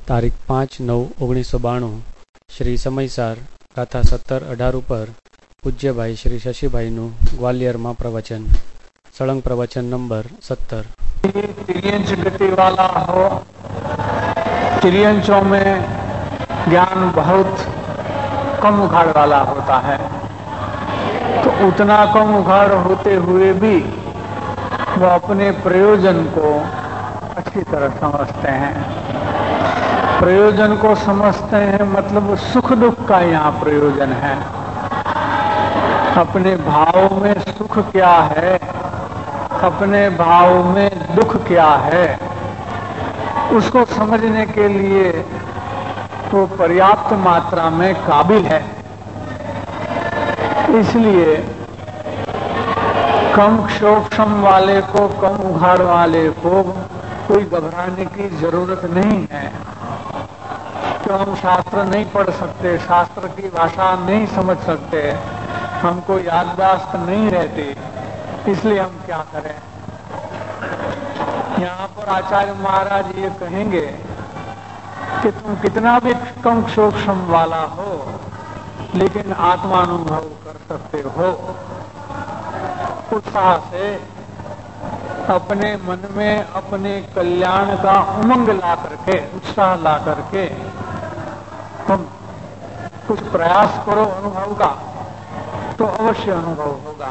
તારીખ 5/9/1992 શ્રી સમયસાર ગાથા 17-18 ઉપર પૂજ્યભાઈ શ્રી શશીભાઈનું ગ્વાલિયરમાં પ્રવચન. સળંગ પ્રવચન નંબર 17. त्रियंच गति वाला हो, त्रियंचों में ज्ञान बहुत कम उघाड़ वाला होता है, तो उतना कम उघाड़ होते हुए भी वो अपने प्रयोजन को अच्छी तरह समझते हैं. प्रयोजन को समझते हैं मतलब सुख दुख का यहाँ प्रयोजन है. अपने भाव में सुख क्या है, अपने भाव में दुख क्या है, उसको समझने के लिए वो पर्याप्त मात्रा में काबिल है. इसलिए कम क्षोभक्षम वाले को, कम उघाड़ वाले को कोई घबराने की जरूरत नहीं है. तो हम शास्त्र नहीं पढ़ सकते, शास्त्र की भाषा नहीं समझ सकते, हमको याददाश्त नहीं रहती, इसलिए हम क्या करें. यहाँ पर आचार्य महाराज ये कहेंगे कि तुम कितना भी कम सूक्ष्म वाला हो लेकिन आत्मानुभव कर सकते हो. उत्साह से अपने मन में अपने कल्याण का उमंग ला करके, उत्साह ला करके तुम कुछ प्रयास करो अनुभव का, तो अवश्य अनुभव होगा.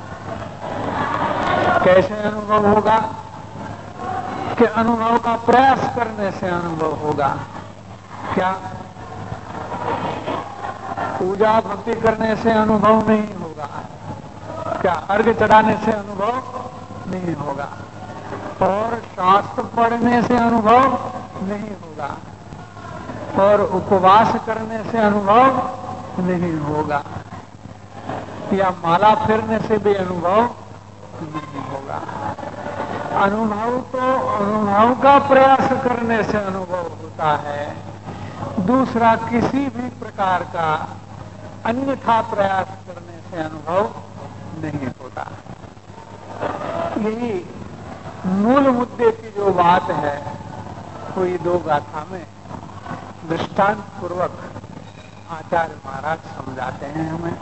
कैसे अनुभव होगा? कि अनुभव का प्रयास करने से अनुभव होगा. क्या पूजा भक्ति करने से अनुभव नहीं होगा? क्या अर्घ्य चढ़ाने से अनुभव नहीं होगा? और शास्त्र पढ़ने से अनुभव नहीं होगा? और उपवास करने से अनुभव नहीं होगा? या माला फेरने से भी अनुभव नहीं होगा? अनुभव तो अनुभव का प्रयास करने से अनुभव होता है. दूसरा किसी भी प्रकार का अन्यथा प्रयास करने से अनुभव नहीं होता. यही मूल मुद्दे की जो बात है वो ये दो गाथा में दृष्टांत पूर्वक आचार्य महाराज समझाते हैं हमें.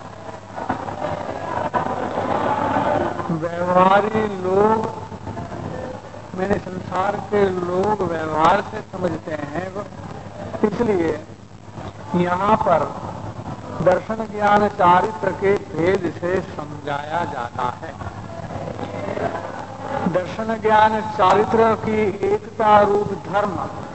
व्यवहारी लोग, मैंने संसार के लोग व्यवहार से समझते हैं, इसलिए यहाँ पर दर्शन ज्ञान चारित्र के भेद से समझाया जाता है. दर्शन ज्ञान चारित्र की एकता रूप धर्म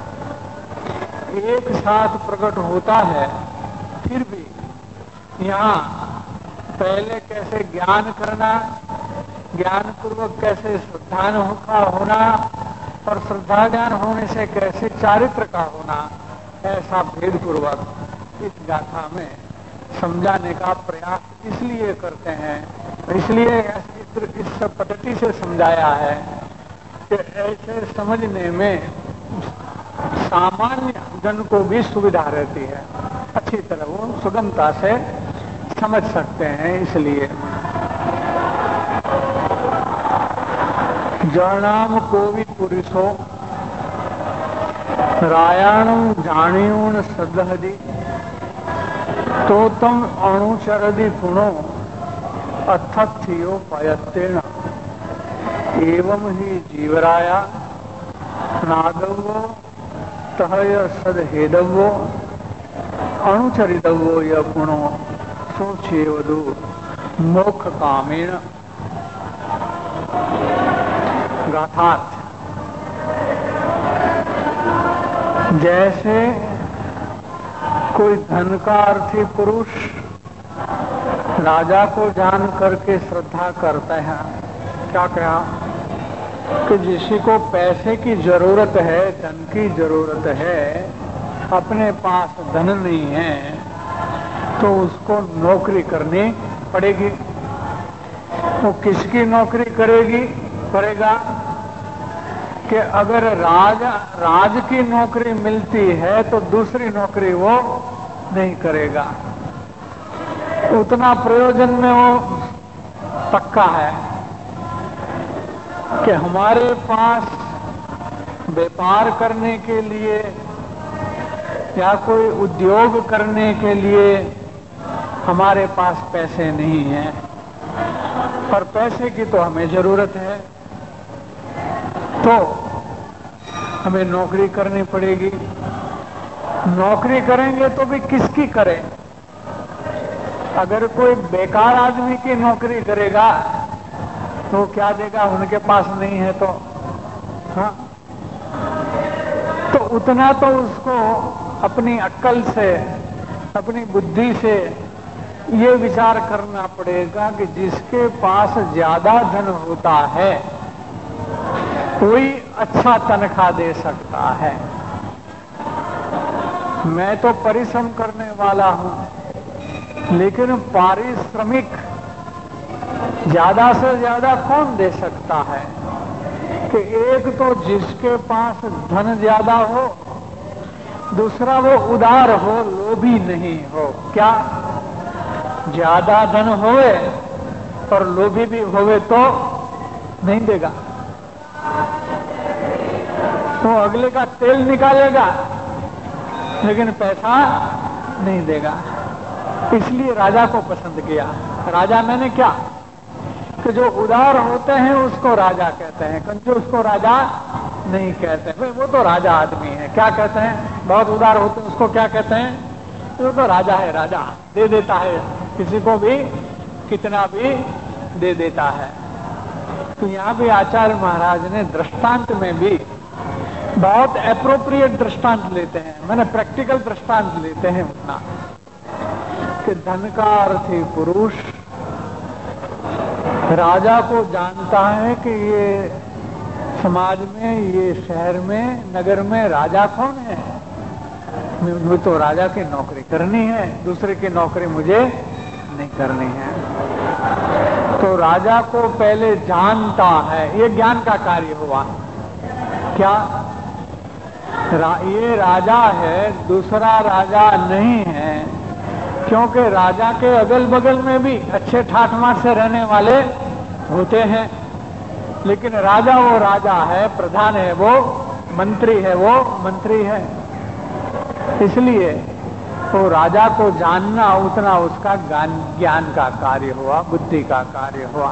एक साथ प्रकट होता है, फिर भी यहाँ पहले कैसे ज्ञान करना, ज्ञान पूर्वक कैसे श्रद्धान का होना और श्रद्धा ज्ञान होने से कैसे चारित्र का होना, ऐसा भेद पूर्वक इस गाथा में समझाने का प्रयास इसलिए करते हैं, इसलिए इस पद्धति से समझाया है कि ऐसे समझने में सामान्य जन को भी सुविधा रहती है, अच्छी तरह वो सुगमता से समझ सकते हैं. इसलिए जनाम को भी पुरुषो रायाणम जानियून सदहदी तो तम अणुचरदि गुणो अथत्यो पयत्तेन एवं ही जीवराया नादवो तहय सदहेदवो अणुचरितवो य गुणो सोचेवदु मोक्ष कामेन. गाथार्थ. जैसे कोई धन का अर्थी पुरुष राजा को जान करके श्रद्धा करते हैं. क्या कहा कि जिसी को पैसे की जरूरत है, धन की जरूरत है, अपने पास धन नहीं है, तो उसको नौकरी करनी पड़ेगी. वो किसकी नौकरी करेगा? कि अगर राज की नौकरी मिलती है तो दूसरी नौकरी वो नहीं करेगा. उतना प्रयोजन में वो पक्का है कि हमारे पास व्यापार करने के लिए या कोई उद्योग करने के लिए हमारे पास पैसे नहीं हैं, पर पैसे की तो हमें जरूरत है, तो हमें नौकरी करनी पड़ेगी। नौकरी करेंगे तो भी किसकी करें? अगर कोई बेकार आदमी की नौकरी करेगा तो क्या देगा? उनके पास नहीं है तो हाँ, तो उतना तो उसको अपनी अक्ल से, अपनी बुद्धि से ये विचार करना पड़ेगा कि जिसके पास ज्यादा धन होता है कोई अच्छा तनख्वाह दे सकता है। मैं तो परिश्रम करने वाला हूं, लेकिन पारिश्रमिक ज्यादा से ज्यादा कौन दे सकता है? कि एक तो जिसके पास धन ज्यादा हो, दूसरा वो उदार हो, लोभी नहीं हो। क्या ज्यादा धन होवे और लोभी भी होवे तो नहीं देगा, तो अगले का तेल निकालेगा लेकिन पैसा नहीं देगा। इसलिए राजा को पसंद किया। राजा मैंने क्या कि जो उदार होते हैं उसको राजा कहते हैं, कंजूस को राजा नहीं कहते। भाई वो तो राजा आदमी है, क्या कहते हैं? बहुत उदार होते हैं उसको क्या कहते हैं? वो तो राजा है, राजा दे देता है, किसी को भी कितना भी दे देता है। तो यहाँ भी आचार्य महाराज ने दृष्टांत में भी बहुत एप्रोप्रिएट दृष्टांत लेते हैं, मैंने प्रैक्टिकल दृष्टांत लेते हैं उतना कि धन का अर्थ ही पुरुष। राजा को जानता है कि ये समाज में, ये शहर में, नगर में राजा कौन है। मुझे तो राजा की नौकरी करनी है, दूसरे की नौकरी मुझे नहीं करनी है। तो राजा को पहले जानता है, ये ज्ञान का कार्य हुआ। क्या ये राजा है, दूसरा राजा नहीं है, क्योंकि राजा के अगल बगल में भी अच्छे ठाठ माठ से रहने वाले होते हैं, लेकिन राजा वो राजा है, प्रधान है वो मंत्री है, वो मंत्री है। इसलिए तो राजा को जानना उतना उसका ज्ञान का कार्य हुआ, बुद्धि का कार्य हुआ।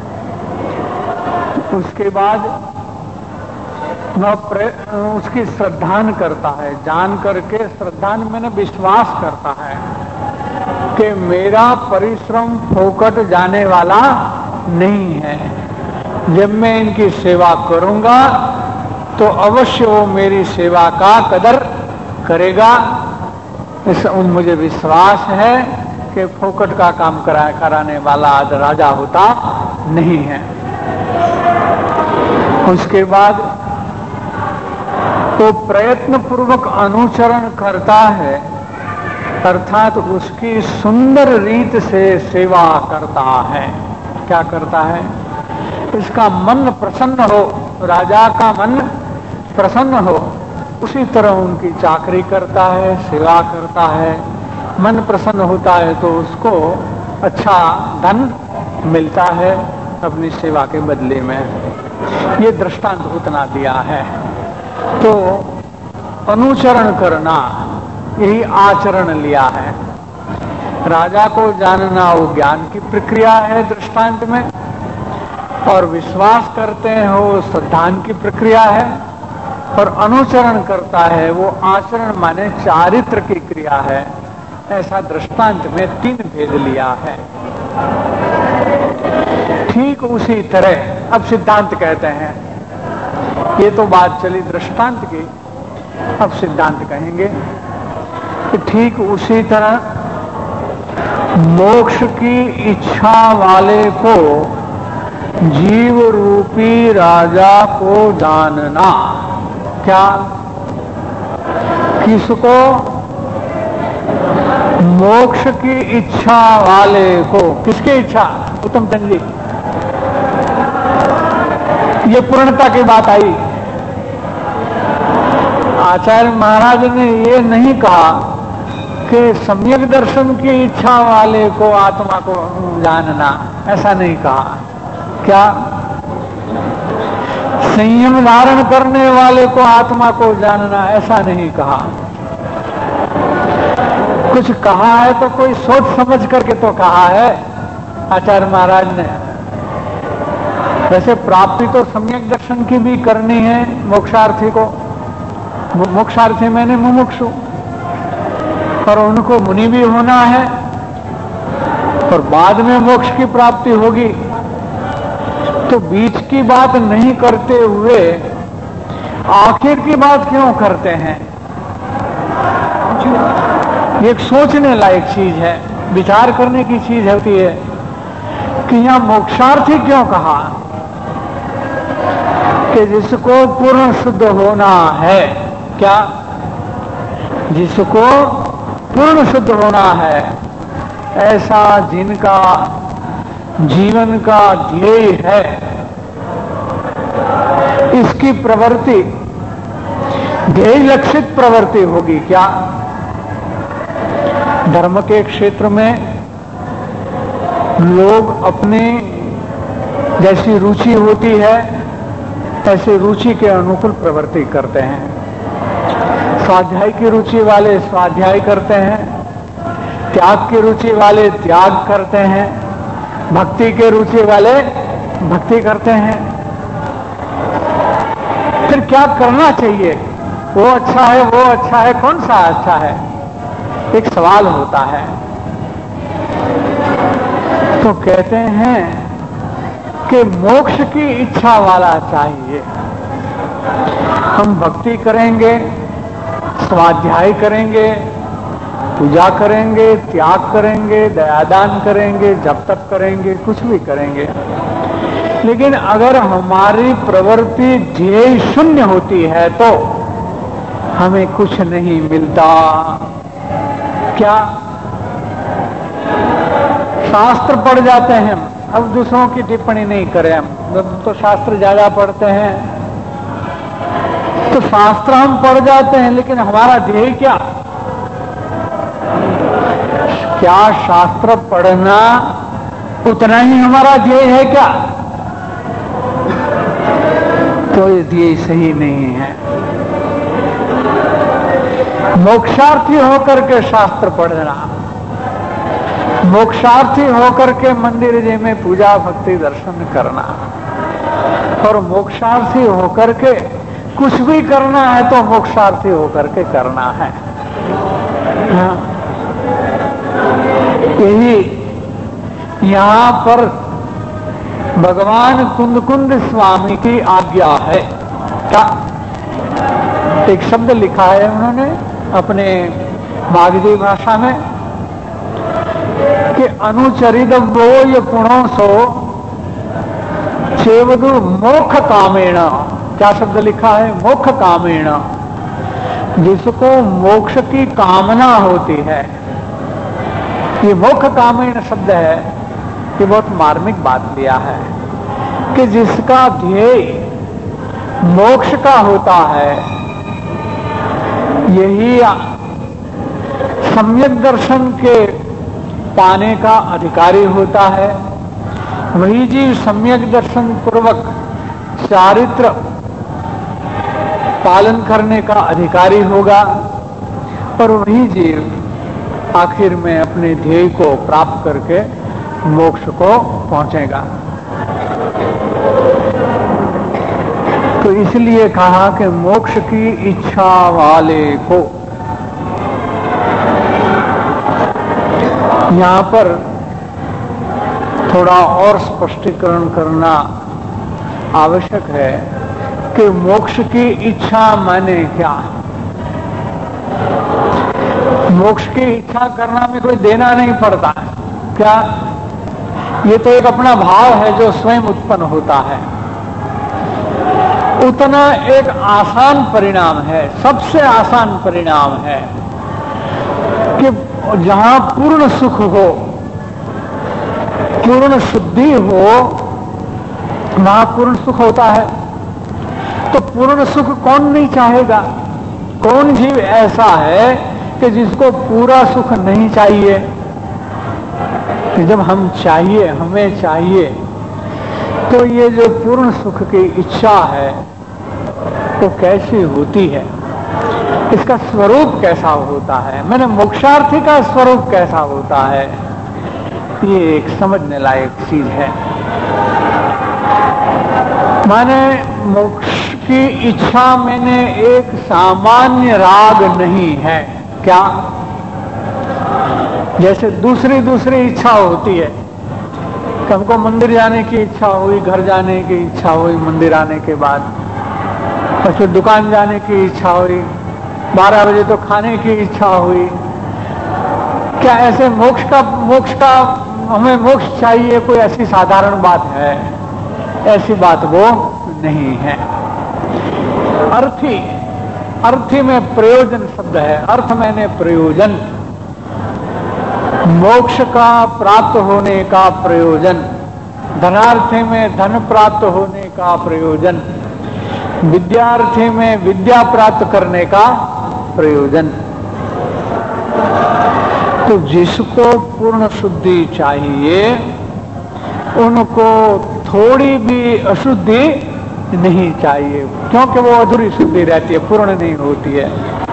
उसके बाद उसकी श्रद्धान करता है, जान करके श्रद्धान मैंने विश्वास करता है कि मेरा परिश्रम फोकट जाने वाला नहीं है। जब मैं इनकी सेवा करूंगा तो अवश्य वो मेरी सेवा का कदर करेगा। मुझे विश्वास है कि फोकट का काम कराने वाला राजा होता नहीं है। उसके बाद तो प्रयत्न पूर्वक अनुचरण करता है, अर्थात उसकी सुंदर रीत से सेवा करता है। क्या करता है? इसका मन प्रसन्न हो, राजा का मन प्रसन्न हो, उसी तरह उनकी चाकरी करता है, सेवा करता है। मन प्रसन्न होता है तो उसको अच्छा धन मिलता है अपनी सेवा के बदले में। ये दृष्टांत उतना दिया है। तो अनुचरण करना, यही आचरण लिया है। राजा को जानना वो ज्ञान की प्रक्रिया है दृष्टांत में, और विश्वास करते हैं वो श्रद्धान की प्रक्रिया है, और अनुचरण करता है वो आचरण माने चारित्र की क्रिया है। ऐसा दृष्टांत में 3 भेद लिया है। ठीक उसी तरह अब सिद्धांत कहते हैं। ये तो बात चली दृष्टांत की, अब सिद्धांत कहेंगे कि ठीक उसी तरह मोक्ष की इच्छा वाले को जीव रूपी राजा को जानना। क्या? किसको? मोक्ष की इच्छा वाले को। किसकी इच्छा? उत्तम चंद जी, ये पूर्णता की बात आई। आचार्य महाराज ने ये नहीं कहा कि सम्यक दर्शन की इच्छा वाले को आत्मा को जानना, ऐसा नहीं कहा। क्या? संयम धारण करने वाले को आत्मा को जानना, ऐसा नहीं कहा। कुछ कहा है तो कोई सोच समझ करके तो कहा है आचार्य महाराज ने। वैसे प्राप्ति तो सम्यक दर्शन की भी करनी है मोक्षार्थी को। मोक्षार्थी मैंने मुमुक्षु, पर उनको मुनि भी होना है और बाद में मोक्ष की प्राप्ति होगी। तो बीच की बात नहीं करते हुए आखिर की बात क्यों करते हैं? ये एक सोचने लायक चीज है, विचार करने की चीज होती है कि यहां मोक्षार्थी क्यों कहा कि जिसको पूर्ण शुद्ध होना है। क्या? जिसको पूर्ण शुद्ध होना है, ऐसा जिनका जीवन का ध्येय है, इसकी प्रवृत्ति ध्येय लक्षित प्रवृत्ति होगी। क्या? धर्म के क्षेत्र में लोग अपने जैसी रुचि होती है ऐसी रुचि के अनुकूल प्रवृत्ति करते हैं। स्वाध्याय की रुचि वाले स्वाध्याय करते हैं, त्याग की रुचि वाले त्याग करते हैं, भक्ति के रुचि वाले भक्ति करते हैं। फिर क्या करना चाहिए? वो अच्छा है, वो अच्छा है, कौन सा अच्छा है? एक सवाल होता है। तो कहते हैं कि मोक्ष की इच्छा वाला चाहिए। हम भक्ति करेंगे, स्वाध्याय करेंगे, पूजा करेंगे, त्याग करेंगे, दयादान करेंगे, जप तप करेंगे, कुछ भी करेंगे, लेकिन अगर हमारी प्रवृत्ति ध्येय शून्य होती है तो हमें कुछ नहीं मिलता। क्या? शास्त्र पढ़ जाते हैं हम, अब दूसरों की टिप्पणी नहीं करें हम, तो शास्त्र ज्यादा पढ़ते हैं तो शास्त्र हम पढ़ जाते हैं, लेकिन हमारा ध्येय क्या? क्या शास्त्र पढ़ना उतना ही हमारा ध्येय है क्या? तो ये ध्येय सही नहीं है। मोक्षार्थी होकर के शास्त्र पढ़ना, मोक्षार्थी होकर के मंदिर जी में पूजा भक्ति दर्शन करना, और मोक्षार्थी होकर के कुछ भी करना है तो मोक्षार्थी होकर के करना है। यही यहां पर भगवान कुंद स्वामी की आज्ञा है। क्या? एक शब्द लिखा है उन्होंने अपने मागधी भाषा में कि अनुचरितव्यो य पुणोसो चेवदु मोक्ष कामेण। क्या शब्द लिखा है? मोक्ष कामेण। जिसको मोक्ष की कामना होती है, ये मोक्ष कामेण शब्द है, ये बहुत मार्मिक बात लिया है कि जिसका ध्येय मोक्ष का होता है, यही सम्यक दर्शन के पाने का अधिकारी होता है। वही जीव सम्यक दर्शन पूर्वक चारित्र पालन करने का अधिकारी होगा और वही जीव आखिर में अपने ध्येय को प्राप्त करके मोक्ष को पहुंचेगा। तो इसलिए कहा कि मोक्ष की इच्छा वाले को। यहां पर थोड़ा और स्पष्टीकरण करना आवश्यक है कि मोक्ष की इच्छा माने क्या? मोक्ष की इच्छा करना में कोई देना नहीं पड़ता। क्या? ये तो एक अपना भाव है जो स्वयं उत्पन्न होता है। उतना एक आसान परिणाम है, सबसे आसान परिणाम है कि जहां पूर्ण सुख हो, पूर्ण शुद्धि हो, वहां पूर्ण सुख होता है। तो पूर्ण सुख कौन नहीं चाहेगा? कौन जीव ऐसा है कि जिसको पूरा सुख नहीं चाहिए? कि जब हम चाहिए, हमें चाहिए, तो ये जो पूर्ण सुख की इच्छा है तो कैसी होती है? इसका स्वरूप कैसा होता है, मैंने मोक्षार्थी का स्वरूप कैसा होता है, ये एक समझने लायक चीज है। माने मोक्ष की इच्छा मैंने एक सामान्य राग नहीं है। क्या? जैसे दूसरी इच्छा होती है कि हमको मंदिर जाने की इच्छा हुई, घर जाने की इच्छा हुई मंदिर आने के बाद, और फिर दुकान जाने की इच्छा हुई, 12 बजे तो खाने की इच्छा हुई। क्या ऐसे मोक्ष का हमें मोक्ष चाहिए कोई ऐसी साधारण बात है? ऐसी बात वो नहीं है। अर्थी में प्रयोजन शब्द है। अर्थ मैंने प्रयोजन, मोक्ष का प्राप्त होने का प्रयोजन, धनार्थी में धन प्राप्त होने का प्रयोजन, विद्यार्थी में विद्या प्राप्त करने का प्रयोजन। तो जिसको पूर्ण शुद्धि चाहिए उनको थोड़ी भी अशुद्धि नहीं चाहिए, क्योंकि वो अधूरी शुद्धि रहती है, पूर्ण नहीं होती है।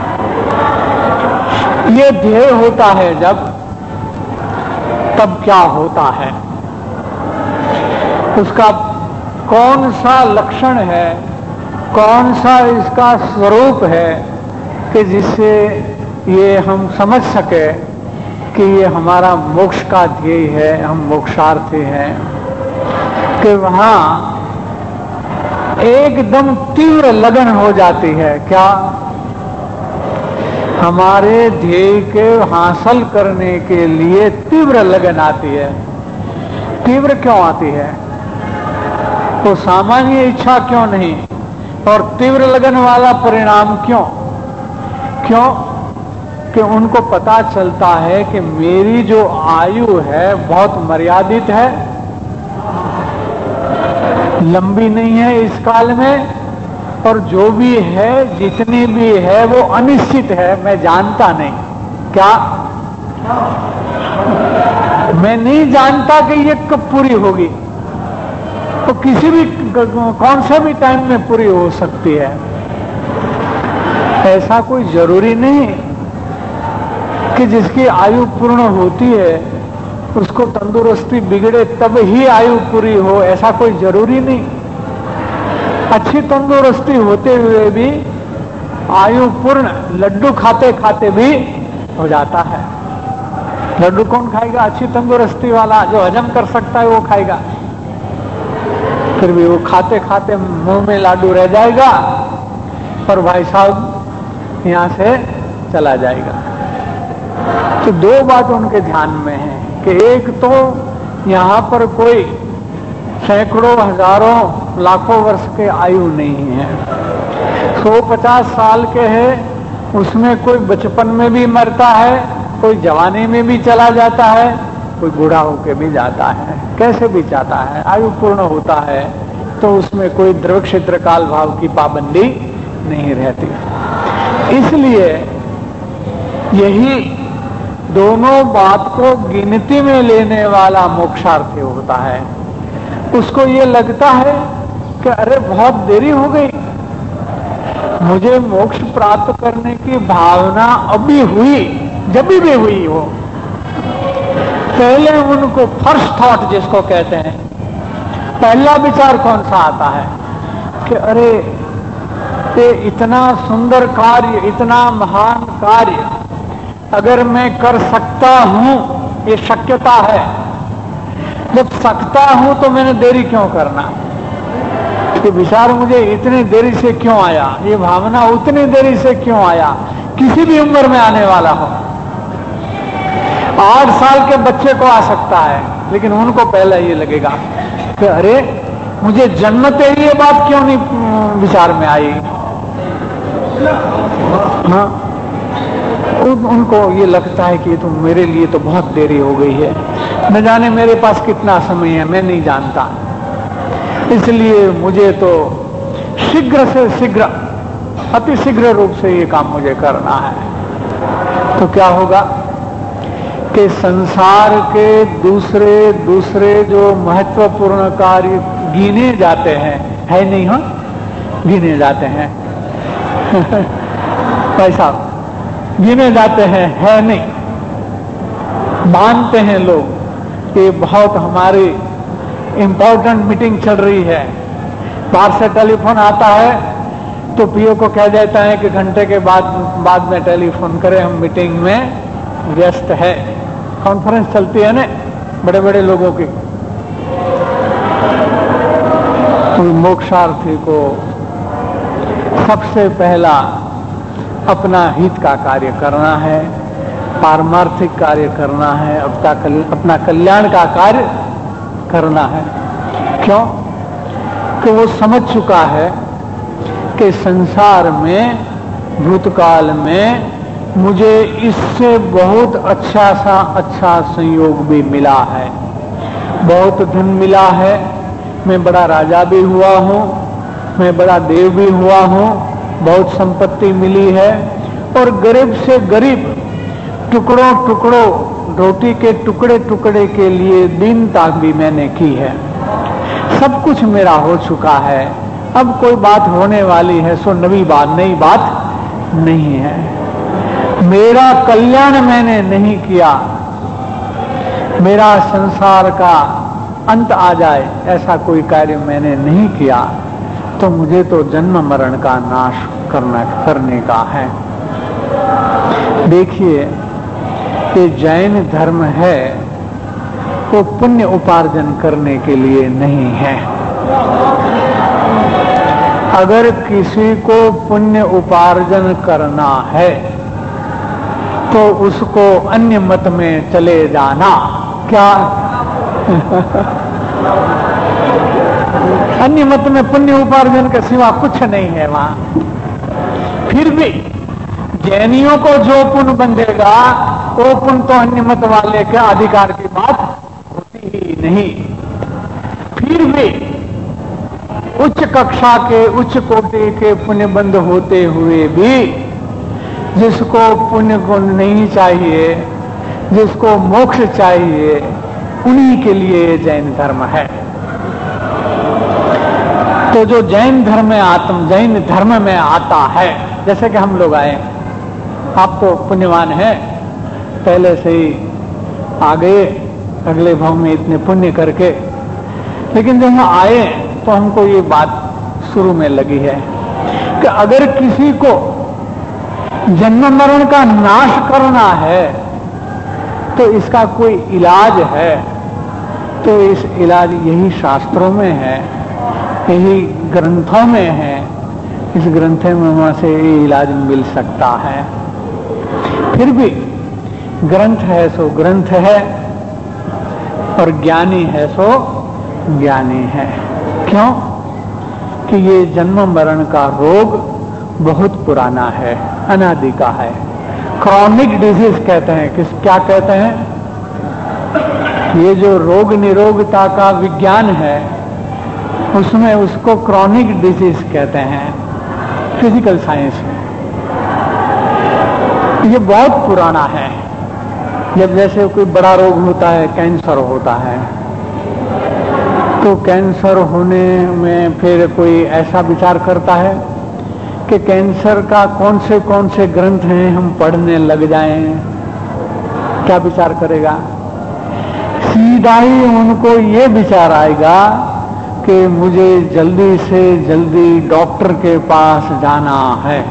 ये ध्येय होता है जब, तब क्या होता है, उसका कौन सा लक्षण है, कौन सा इसका स्वरूप है कि जिससे ये हम समझ सके कि ये हमारा मोक्ष का ध्येय है, हम मोक्षार्थी हैं, कि वहां एकदम तीव्र लगन हो जाती है। क्या? हमारे ध्येय के हासिल करने के लिए तीव्र लगन आती है। तीव्र क्यों आती है? तो सामान्य इच्छा क्यों नहीं, और तीव्र लगन वाला परिणाम क्यों? कि उनको पता चलता है कि मेरी जो आयु है बहुत मर्यादित है, लंबी नहीं है इस काल में, और जो भी है, जितनी भी है, वो अनिश्चित है, मैं जानता नहीं। क्या? मैं नहीं जानता कि ये कब पूरी होगी, तो किसी भी कौन से भी टाइम में पूरी हो सकती है। ऐसा कोई जरूरी नहीं कि जिसकी आयु पूर्ण होती है उसको तंदुरुस्ती बिगड़े तब ही आयु पूरी हो, ऐसा कोई जरूरी नहीं। अच्छी तंदुरुस्ती होते हुए भी आयु पूर्ण लड्डू खाते खाते भी हो जाता है। लड्डू कौन खाएगा? अच्छी तंदुरुस्ती वाला, जो हजम कर सकता है वो खाएगा। फिर भी वो खाते खाते मुंह में लाडू रह जाएगा और भाई साहब यहां से चला जाएगा। तो दो बात उनके ध्यान में है कि एक तो यहां पर कोई सैकड़ों, हजारों, लाखों वर्ष के आयु नहीं है। 150 साल के है, उसमें कोई बचपन में भी मरता है, कोई जवानी में भी चला जाता है, कोई बूढ़ा होकर भी जाता है, कैसे भी जाता है। आयु पूर्ण होता है तो उसमें कोई द्रव क्षेत्र काल भाव की पाबंदी नहीं रहती। इसलिए यही दोनों बात को गिनती में लेने वाला मोक्षार्थी होता है। उसको ये लगता है कि अरे बहुत देरी हो गई, मुझे मोक्ष प्राप्त करने की भावना अभी हुई, जब भी हुई हो। पहले उनको फर्स्ट थॉट जिसको कहते हैं, पहला विचार कौन सा आता है कि अरे ये इतना सुंदर कार्य, इतना महान कार्य अगर मैं कर सकता हूं, ये शक्यता है, जब सकता हूं तो मैंने देरी क्यों करना? ये विचार मुझे इतनी देरी से क्यों आया, ये भावना उतनी देरी से क्यों आया? किसी भी उम्र में आने वाला हो, 8 साल के बच्चे को आ सकता है, लेकिन उनको पहले ये लगेगा कि अरे मुझे जन्मते ही ये बात क्यों नहीं विचार में आई। हाँ, उनको ये लगता है कि तो मेरे लिए तो बहुत देरी हो गई है, न जाने मेरे पास कितना समय है, मैं नहीं जानता, इसलिए मुझे तो शीघ्र से शीघ्र, अति शीघ्र रूप से ये काम मुझे करना है। तो क्या होगा कि संसार के दूसरे जो महत्वपूर्ण कार्य गिने जाते हैं, है नहीं? हाँ, गिने जाते हैं। पैसा गिने जाते हैं, है नहीं। मानते हैं लोग कि बहुत हमारी इंपॉर्टेंट मीटिंग चल रही है, बाहर से टेलीफोन आता है तो पीओ को कह देता है कि घंटे के बाद में टेलीफोन करें, हम मीटिंग में व्यस्त है। कॉन्फ्रेंस चलती है ना बड़े बड़े लोगों की। तो मोक्षार्थी को सबसे पहला अपना हित का कार्य करना है, पारमार्थिक कार्य करना है, अपना कल्याण का कार्य करना है। क्यों? कि वो समझ चुका है कि संसार में भूतकाल में मुझे इससे बहुत अच्छा संयोग भी मिला है, बहुत धन मिला है, मैं बड़ा राजा भी हुआ हूँ, मैं बड़ा देव भी हुआ हूँ, बहुत संपत्ति मिली है, और गरीब से गरीब टुकड़ों टुकड़ों रोटी के टुकड़े टुकड़े के लिए दीनता भी मैंने की है। सब कुछ मेरा हो चुका है, अब कोई बात होने वाली है सो नई बात नहीं है। मेरा कल्याण मैंने नहीं किया, मेरा संसार का अंत आ जाए ऐसा कोई कार्य मैंने नहीं किया, तो मुझे तो जन्म मरण का नाश करने का है। देखिए कि जैन धर्म है वो पुण्य उपार्जन करने के लिए नहीं है। अगर किसी को पुण्य उपार्जन करना है तो उसको अन्य मत में चले जाना। क्या अन्य मत में पुण्य उपार्जन के सिवा कुछ नहीं है वहां। फिर भी जैनियों को जो पुण्य बंधेगा वो पुण्य तो अन्य मत वाले के अधिकार की बात होती ही नहीं। फिर भी उच्च कक्षा के उच्च कोटि के पुण्य बंध होते हुए भी जिसको पुण्य को नहीं चाहिए, जिसको मोक्ष चाहिए, उन्हीं के लिए जैन धर्म है। तो जो जैन धर्म में आता है, जैसे कि हम लोग आए, आप तो पुण्यवान हैं, पहले से ही आ गए अगले भाव में इतने पुण्य करके, लेकिन जब हम आए तो हमको ये बात शुरू में लगी है कि अगर किसी को जन्म मरण का नाश करना है तो इसका कोई इलाज है, तो इस इलाज यही शास्त्रों में है, यही ग्रंथों में है, इस ग्रंथ में वहां से ये इलाज मिल सकता है। फिर भी ग्रंथ है सो ग्रंथ है और ज्ञानी है सो ज्ञानी है। क्यों? कि ये जन्म मरण का रोग बहुत पुराना है, अनादि का है, क्रॉनिक डिजीज कहते हैं। क्या कहते हैं? ये जो रोग निरोगता का विज्ञान है उसमें उसको क्रॉनिक डिजीज कहते हैं फिजिकल साइंस में। ये बहुत पुराना है। जब जैसे कोई बड़ा रोग होता है, कैंसर होता है, तो कैंसर होने में फिर कोई ऐसा विचार करता है कि कैंसर का कौन से ग्रंथ हैं हम पढ़ने लग जाएं। क्या विचार करेगा? सीधा ही उनको ये विचार आएगा कि मुझे जल्दी से जल्दी डॉक्टर के पास जाना है।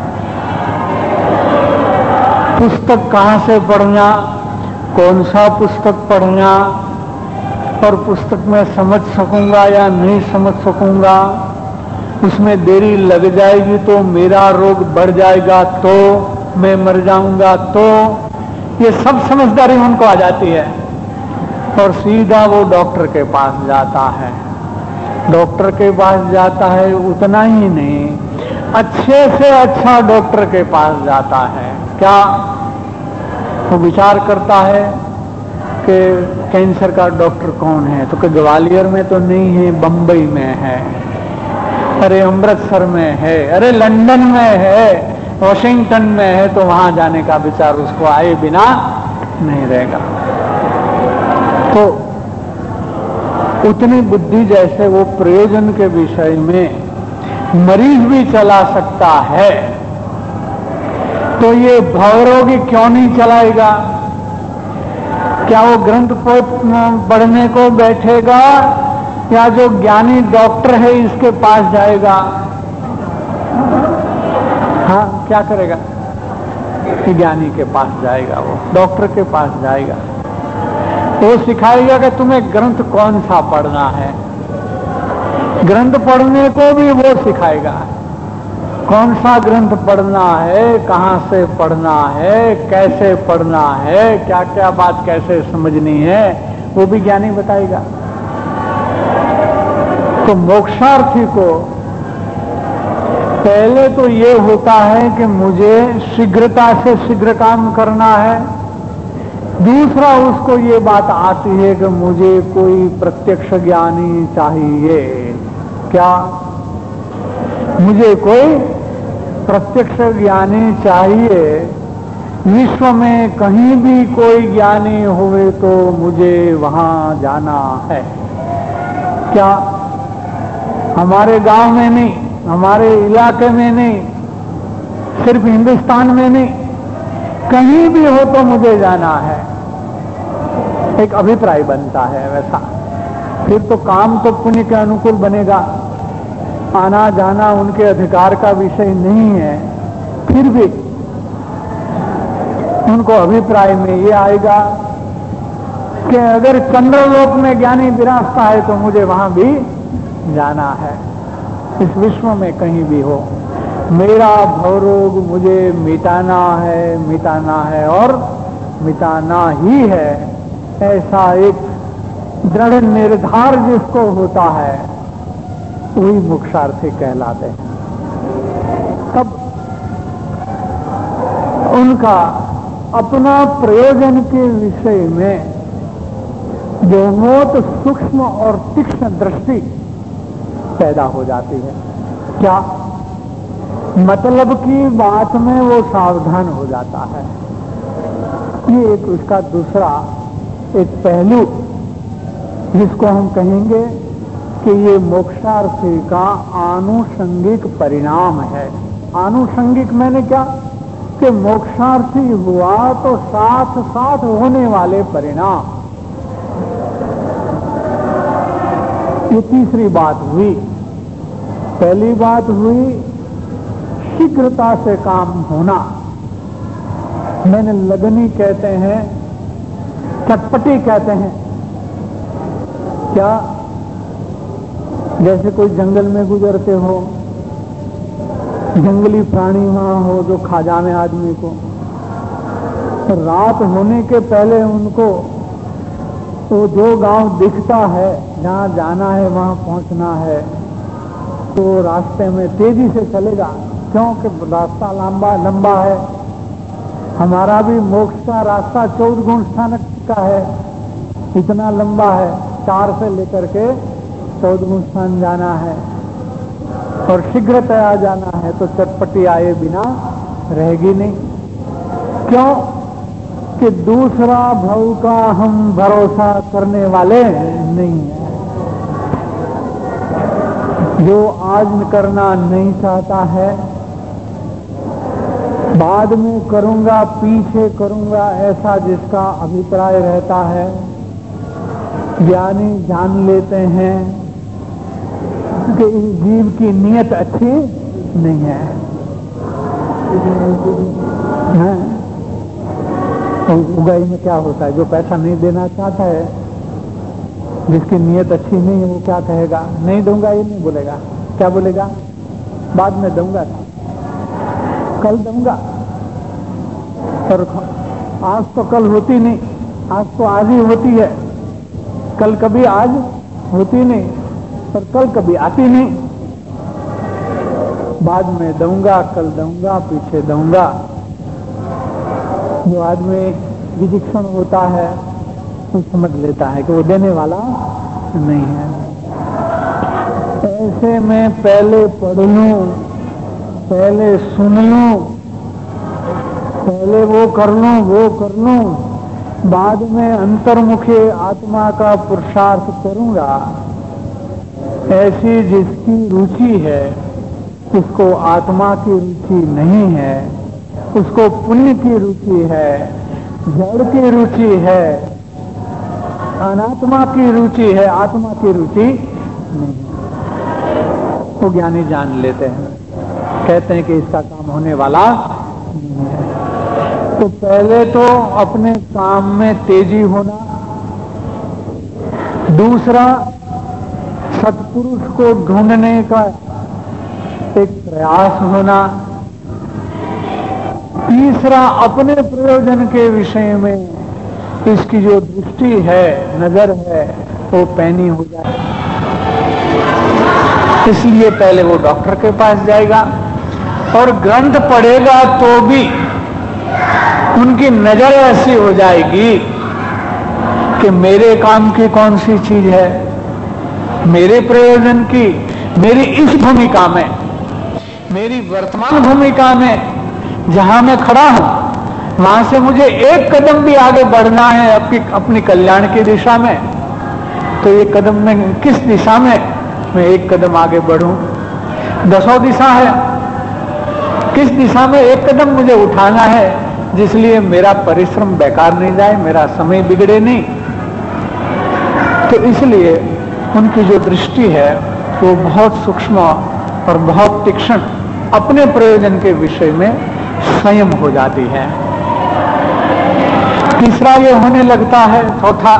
पुस्तक कहां से पढ़ना, कौन सा पुस्तक पढ़ना, और पुस्तक में समझ सकूंगा या नहीं समझ सकूंगा, उसमें देरी लग जाएगी तो मेरा रोग बढ़ जाएगा, तो मैं मर जाऊंगा, तो ये सब समझदारी उनको आ जाती है और सीधा वो डॉक्टर के पास जाता है। डॉक्टर के पास जाता है, उतना ही नहीं, अच्छे से अच्छा डॉक्टर के पास जाता है। क्या वो विचार करता है कि कैंसर का डॉक्टर कौन है? तो कि ग्वालियर में तो नहीं है, बंबई में है, अरे अमृतसर में है, अरे लंदन में है, वॉशिंगटन में है, तो वहां जाने का विचार उसको आए बिना नहीं रहेगा। तो उतनी बुद्धि जैसे वो प्रयोजन के विषय में मरीज भी चला सकता है, तो ये भवरोगी क्यों नहीं चलाएगा? क्या वो ग्रंथ पढ़ने को बैठेगा या जो ज्ञानी डॉक्टर है इसके पास जाएगा? हाँ, क्या करेगा? कि ज्ञानी के पास जाएगा, वो डॉक्टर के पास जाएगा। वो सिखाएगा कि तुम्हें ग्रंथ कौन सा पढ़ना है। ग्रंथ पढ़ने को भी वो सिखाएगा, कौन सा ग्रंथ पढ़ना है, कहां से पढ़ना है, कैसे पढ़ना है, क्या क्या बात कैसे समझनी है, वो भी ज्ञानी बताएगा। तो मोक्षार्थी को पहले तो ये होता है कि मुझे शीघ्रता से शीघ्र काम करना है। दूसरा, उसको ये बात आती है कि मुझे कोई प्रत्यक्ष ज्ञानी चाहिए। क्या? मुझे कोई प्रत्यक्ष ज्ञानी चाहिए। विश्व में कहीं भी कोई ज्ञानी हुए तो मुझे वहां जाना है। क्या? हमारे गांव में नहीं, हमारे इलाके में नहीं, सिर्फ हिंदुस्तान में नहीं, कहीं भी हो तो मुझे जाना है। एक अभिप्राय बनता है वैसा। फिर तो काम तो पुण्य के अनुकूल बनेगा, आना जाना उनके अधिकार का विषय नहीं है। फिर भी उनको अभिप्राय में ये आएगा कि अगर चंद्रलोक में ज्ञानी विराजता है तो मुझे वहां भी जाना है, इस विश्व में कहीं भी हो। मेरा भवरोग मुझे मिटाना है और मिटाना ही है, ऐसा एक दृढ़ निर्धार जिसको होता है वही मोक्षार्थी कहलाते हैं। तब उनका अपना प्रयोजन के विषय में बहुत सूक्ष्म और तीक्ष्ण दृष्टि पैदा हो जाती है। क्या? मतलब की बात में वो सावधान हो जाता है। ये एक उसका दूसरा एक पहलू जिसको हम कहेंगे कि ये मोक्षार्थी का आनुषंगिक परिणाम है। आनुषंगिक मैंने क्या कि मोक्षार्थी हुआ तो साथ साथ होने वाले परिणाम। ये तीसरी बात हुई। पहली बात हुई शीघ्रता से काम होना, मैंने लगनी कहते हैं, चटपटी कहते हैं। क्या? जैसे कोई जंगल में गुजरते हो, जंगली प्राणी वहां हो जो खा जाने आदमी को, रात होने के पहले उनको तो जो गांव दिखता है जहां जाना है वहां पहुंचना है तो रास्ते में तेजी से चलेगा, क्योंकि रास्ता लंबा है। हमारा भी मोक्ष का रास्ता 14 गुण स्थानक का है, इतना लंबा है, 4 से लेकर के 14 गुण स्थान जाना है और शीघ्रतया जाना है, तो चटपटी आए बिना रहेगी नहीं। क्यों कि दूसरा भव का हम भरोसा करने वाले नहीं हैं। जो आज करना नहीं चाहता है, बाद में करूंगा, पीछे करूंगा, ऐसा जिसका अभिप्राय रहता है, ज्ञानी जान लेते हैं कि इस जीव की नीयत अच्छी नहीं है। तो उगाई में क्या होता है, जो पैसा नहीं देना चाहता है, जिसकी नीयत अच्छी नहीं है, वो क्या कहेगा? नहीं दूंगा, ये नहीं बोलेगा। क्या बोलेगा? बाद में दूंगा, कल दूंगा। और आज तो कल होती नहीं, आज तो आज ही होती है, कल कभी आज होती नहीं, और कल कभी आती नहीं। बाद में दूंगा, कल दूंगा, पीछे दूंगा। जो आदमी विचक्षण होता है वो समझ लेता है कि वो देने वाला नहीं है। ऐसे में पहले पढ़ लूं, पहले सुन लूं, पहले वो कर लूं, बाद में अंतर्मुखी आत्मा का पुरुषार्थ करूंगा, ऐसी जिसकी रुचि है, उसको आत्मा की रुचि नहीं है, उसको पुण्य की रुचि है, जड़ की रुचि है, अनात्मा की रुचि है, आत्मा की रुचि नहीं। वो ज्ञानी जान लेते हैं, कहते हैं कि इसका काम होने वाला नहीं है। तो पहले तो अपने काम में तेजी होना, दूसरा सत्पुरुष को ढूंढने का एक प्रयास होना, तीसरा अपने प्रयोजन के विषय में इसकी जो दृष्टि है, नजर है, वो पैनी हो जाए। इसलिए पहले वो डॉक्टर के पास जाएगा और ग्रंथ पढ़ेगा तो भी उनकी नजर ऐसी हो जाएगी कि मेरे काम की कौन सी चीज है, मेरे प्रयोजन की, मेरी इस भूमिका में, मेरी वर्तमान भूमिका में जहां मैं खड़ा हूं, वहां से मुझे एक कदम भी आगे बढ़ना है अपनी कल्याण की दिशा में, तो ये कदम में किस दिशा में मैं एक कदम आगे बढ़ूं? 10 दिशा है, किस दिशा में एक कदम मुझे उठाना है जिसलिए मेरा परिश्रम बेकार नहीं जाए, मेरा समय बिगड़े नहीं। तो इसलिए उनकी जो दृष्टि है वो बहुत सूक्ष्म और बहुत तीक्ष्ण अपने प्रयोजन के विषय में स्वयं हो जाती है। तीसरा ये होने लगता है, चौथा,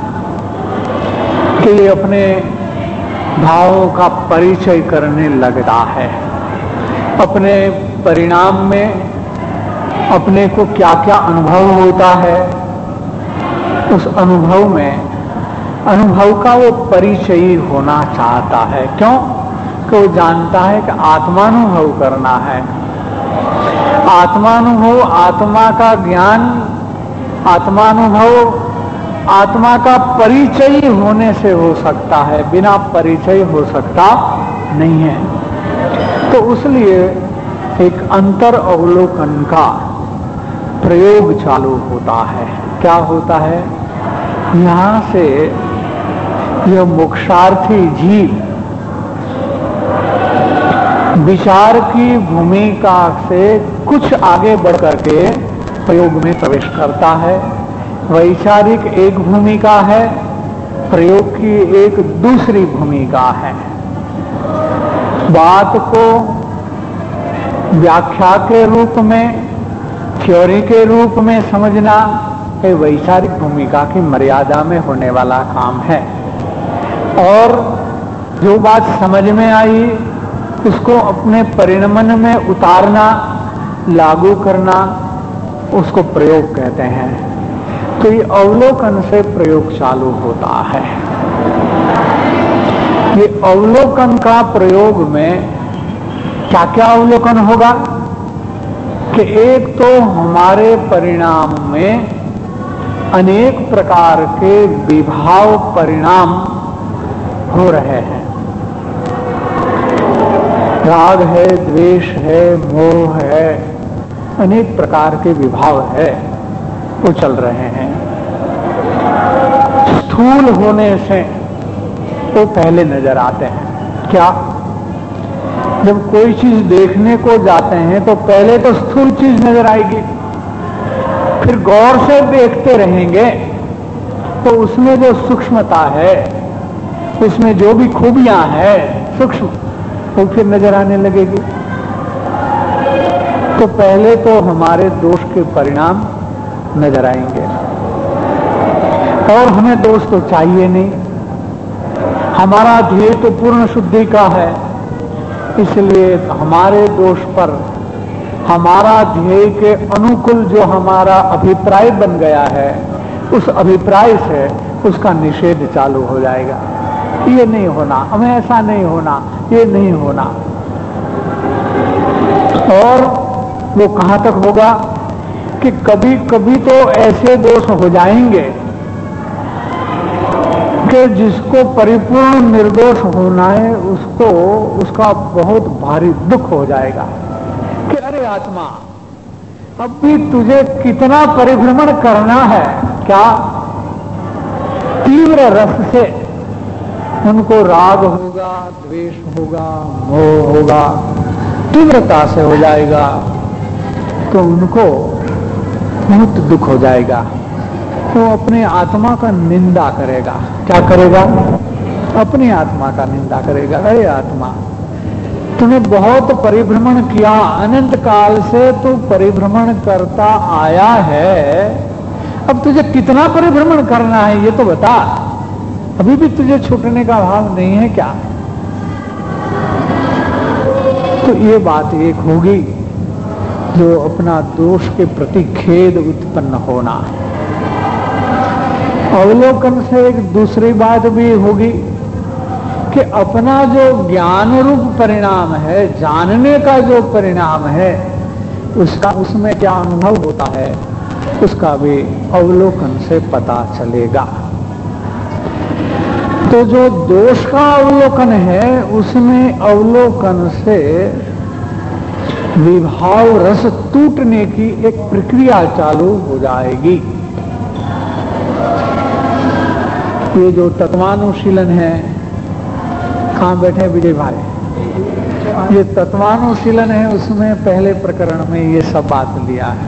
कि ये अपने भावों का परिचय करने लगता है, अपने परिणाम में अपने को क्या क्या अनुभव होता है, उस अनुभव में अनुभव का वो परिचय होना चाहता है। क्यों? कि वो जानता है कि आत्मानुभव करना है। आत्मानुभव, आत्मा का ज्ञान, आत्मानुभव आत्मा का परिचय होने से हो सकता है, बिना परिचय हो सकता नहीं है। तो उसलिए एक अंतर अवलोकन का प्रयोग चालू होता है। क्या होता है? यहां से यह मोक्षार्थी जीव विचार की भूमिका से कुछ आगे बढ़ करके प्रयोग में प्रवेश करता है। वैचारिक एक भूमिका है, प्रयोग की एक दूसरी भूमिका है। बात को व्याख्या के रूप में, थ्योरी के रूप में समझना ये वैचारिक भूमिका की मर्यादा में होने वाला काम है। और जो बात समझ में आई उसको अपने परिणमन में उतारना, लागू करना, उसको प्रयोग कहते हैं। तो ये अवलोकन से प्रयोग चालू होता है। ये अवलोकन का प्रयोग में क्या क्या अवलोकन होगा कि एक तो हमारे परिणाम में अनेक प्रकार के विभाव परिणाम हो रहे हैं। राग है, द्वेष है, मोह है, अनेक प्रकार के विभाव है, वो चल रहे हैं। स्थूल होने से वो पहले नजर आते हैं। क्या? जब कोई चीज देखने को जाते हैं तो पहले तो स्थूल चीज नजर आएगी, फिर गौर से देखते रहेंगे तो उसमें जो सूक्ष्मता है, उसमें जो भी खूबियां हैं सूक्ष्म, वो फिर नजर आने लगेगी। तो पहले तो हमारे दोष के परिणाम नजर आएंगे, और हमें दोष तो चाहिए नहीं। हमारा ध्येय तो पूर्ण शुद्धि का है, इसलिए हमारे दोष पर हमारा ध्येय के अनुकूल जो हमारा अभिप्राय बन गया है, उस अभिप्राय से उसका निषेध चालू हो जाएगा। ये नहीं होना, हमें ऐसा नहीं होना, ये नहीं होना। और वो कहां तक होगा कि कभी कभी तो ऐसे दोष हो जाएंगे कि जिसको परिपूर्ण निर्दोष होना है उसको उसका बहुत भारी दुख हो जाएगा कि अरे आत्मा, अब भी तुझे कितना परिभ्रमण करना है। क्या? तीव्र रस से उनको राग होगा, द्वेष होगा, मोह होगा, तीव्रता से हो जाएगा। तो उनको बहुत दुख हो जाएगा। वो अपने आत्मा का निंदा करेगा। क्या करेगा? अपनी आत्मा का निंदा करेगा। अरे आत्मा, तूने बहुत परिभ्रमण किया, अनंत काल से तू परिभ्रमण करता आया है, अब तुझे कितना परिभ्रमण करना है ये तो बता। अभी भी तुझे छूटने का भाव नहीं है क्या? तो ये बात एक होगी, जो अपना दोष के प्रति खेद उत्पन्न होना। अवलोकन से एक दूसरी बात भी होगी कि अपना जो ज्ञान रूप परिणाम है, जानने का जो परिणाम है, उसका उसमें क्या अनुभव होता है, उसका भी अवलोकन से पता चलेगा। तो जो दोष का अवलोकन है, उसमें अवलोकन से विभाव रस टूटने की एक प्रक्रिया चालू हो जाएगी। ये जो तत्वानुशीलन है, कहाँ बैठे विजय भाई, ये तत्वानुशीलन है, उसमें पहले प्रकरण में ये सब बात लिया है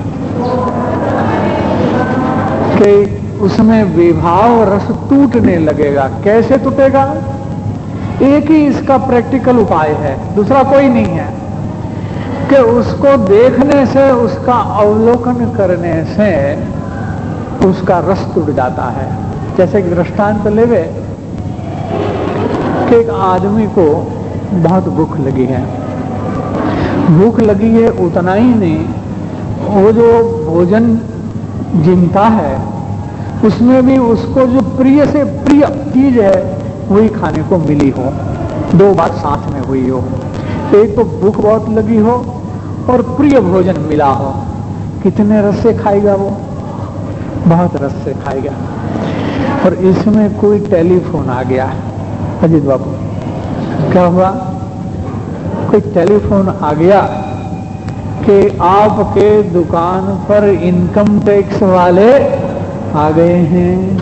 कि उसमें विभाव रस टूटने लगेगा। कैसे टूटेगा? एक ही इसका प्रैक्टिकल उपाय है, दूसरा कोई नहीं है, कि उसको देखने से, उसका अवलोकन करने से उसका रस टूट जाता है। जैसे एक दृष्टांत लेवे कि एक आदमी को बहुत भूख लगी है, भूख लगी है उतना ही नहीं, वो जो भोजन जिनता है उसमें भी उसको जो प्रिय से प्रिय चीज है वही खाने को मिली हो, दो बात साथ में हुई हो। एक तो भूख बहुत लगी हो और प्रिय भोजन मिला हो। कितने रस से खाएगा वो? बहुत रस से खाएगा। और इसमें कोई टेलीफोन आ गया, अजीत बाबू क्या हुआ? कोई टेलीफोन आ गया कि आपके दुकान पर इनकम टैक्स वाले आ गए हैं।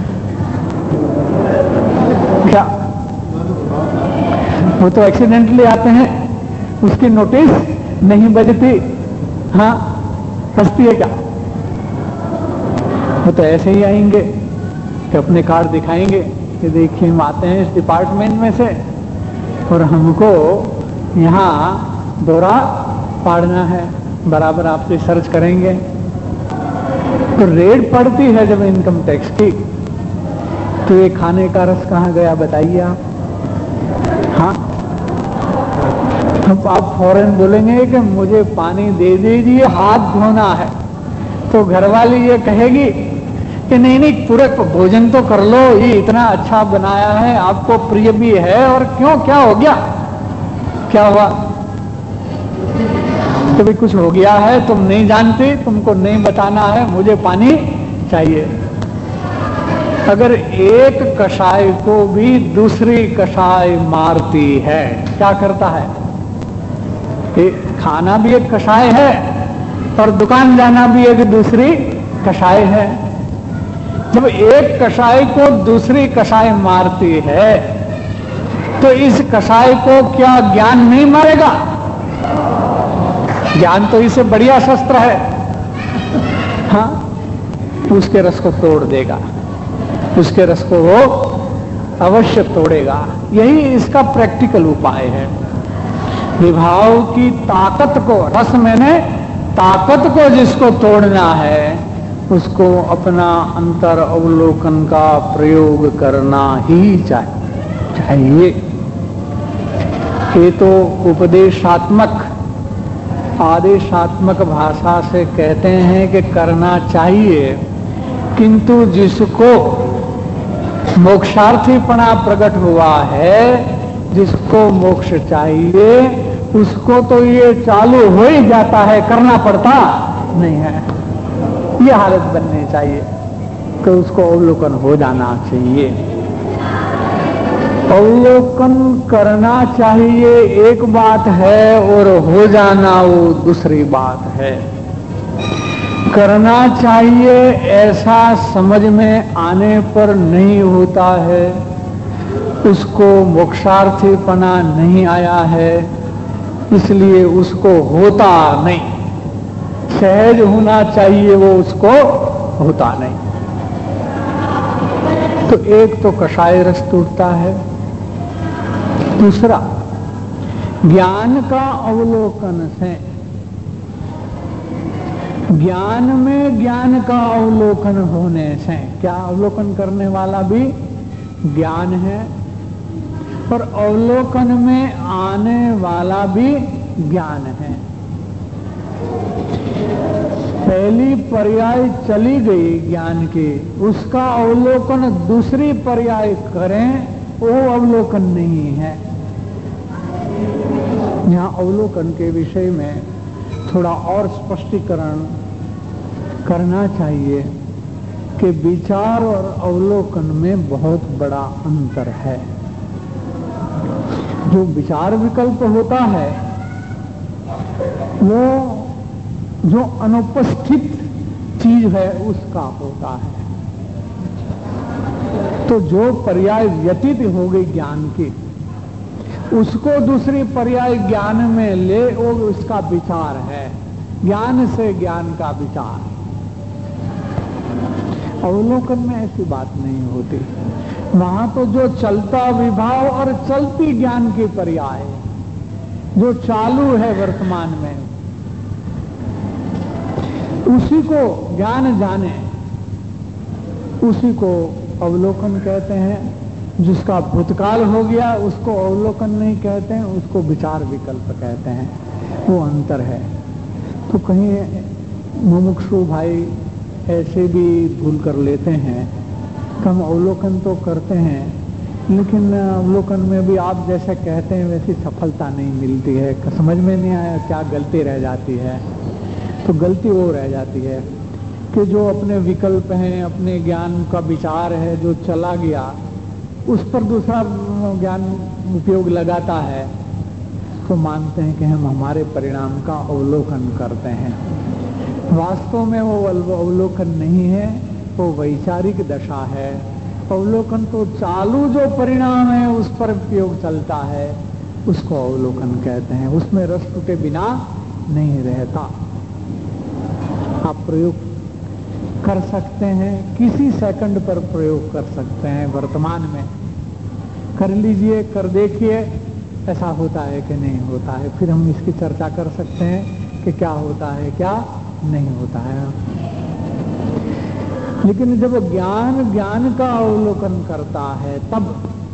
क्या वो तो एक्सीडेंटली आते हैं, उसकी नोटिस नहीं बजती। हाँ, बजती है क्या? वो तो ऐसे ही आएंगे कि अपने कार्ड दिखाएंगे कि देखिए हम आते हैं इस डिपार्टमेंट में से और हमको यहाँ दौरा पाड़ना है, बराबर आपसे सर्च करेंगे। तो रेड पड़ती है जब इनकम टैक्स की, तो ये खाने का रस कहाँ गया बताइए आप? हाँ, अब आप फौरन बोलेंगे कि मुझे पानी दे दीजिए, हाथ धोना है, तो घरवाली ये कहेगी कि नहीं नहीं पूरे भोजन तो कर लो, ये इतना अच्छा बनाया है, आपको प्रिय भी है, और क्यों, क्या हो गया? क्या हुआ? तो भी कुछ हो गया है, तुम नहीं जानती, तुमको नहीं बताना है, मुझे पानी चाहिए। अगर एक कषाय को भी दूसरी कषाय मारती है, क्या करता है? खाना भी एक कषाय है और दुकान जाना भी एक दूसरी कषाय है। जब एक कषाय को दूसरी कषाय मारती है तो इस कषाय को क्या ज्ञान नहीं मारेगा? ज्ञान तो इससे बढ़िया शस्त्र है। हाँ, उसके रस को तोड़ देगा, उसके रस को वो अवश्य तोड़ेगा। यही इसका प्रैक्टिकल उपाय है। विभाव की ताकत को, रस मैंने ताकत को जिसको तोड़ना है, उसको अपना अंतर अवलोकन का प्रयोग करना ही चाहिए। ये तो उपदेशात्मक, आदेशात्मक भाषा से कहते हैं कि करना चाहिए, किंतु जिसको मोक्षार्थीपना प्रकट हुआ है, जिसको मोक्ष चाहिए, उसको तो ये चालू हो ही जाता है, करना पड़ता नहीं है। ये हालत बननी चाहिए कि उसको अवलोकन हो जाना चाहिए। अवलोकन करना चाहिए एक बात है, और हो जाना वो दूसरी बात है। करना चाहिए ऐसा समझ में आने पर नहीं होता है, उसको मोक्षार्थीपना नहीं आया है, इसलिए उसको होता नहीं। सहज होना चाहिए वो उसको होता नहीं। तो एक तो कषाय रस टूटता है, दूसरा ज्ञान का अवलोकन से, ज्ञान में ज्ञान का अवलोकन होने से, क्या अवलोकन करने वाला भी ज्ञान है और अवलोकन में आने वाला भी ज्ञान है। पहली पर्याय चली गई ज्ञान की, उसका अवलोकन दूसरी पर्याय करें, वो अवलोकन नहीं है। यहाँ अवलोकन के विषय में थोड़ा और स्पष्टीकरण करना चाहिए कि विचार और अवलोकन में बहुत बड़ा अंतर है। जो विचार विकल्प होता है वो जो अनुपस्थित चीज है उसका होता है। तो जो पर्याय व्यतीत हो गई ज्ञान की, उसको दूसरी पर्याय ज्ञान में ले, वो उसका विचार है। ज्ञान से ज्ञान का विचार। अवलोकन में ऐसी बात नहीं होती। वहां तो जो चलता विभाव और चलती ज्ञान की पर्याय, जो चालू है वर्तमान में, उसी को ज्ञान जाने, उसी को अवलोकन कहते हैं। जिसका भूतकाल हो गया उसको अवलोकन नहीं कहते हैं, उसको विचार विकल्प कहते हैं। वो अंतर है। तो कहीं मुमुक्षु भाई ऐसे भी भूल कर लेते हैं कि हम अवलोकन तो करते हैं, लेकिन अवलोकन में भी आप जैसे कहते हैं वैसी सफलता नहीं मिलती है। समझ में नहीं आया क्या गलती रह जाती है। तो गलती वो रह जाती है कि जो अपने विकल्प हैं, अपने ज्ञान का विचार है, जो चला गया, उस पर दूसरा ज्ञान उपयोग लगाता है, तो मानते हैं कि हम हमारे परिणाम का अवलोकन करते हैं। वास्तव में वो अवलोकन नहीं है, वो वैचारिक दशा है। अवलोकन तो चालू जो परिणाम है उस पर उपयोग चलता है, उसको अवलोकन कहते हैं। उसमें रस टूटे बिना नहीं रहता। आप प्रयोग कर सकते हैं, किसी सेकंड पर प्रयोग कर सकते हैं। वर्तमान में कर लीजिए, कर देखिए ऐसा होता है कि नहीं होता है। फिर हम इसकी चर्चा कर सकते हैं कि क्या होता है क्या नहीं होता है। लेकिन जब ज्ञान ज्ञान का अवलोकन करता है, तब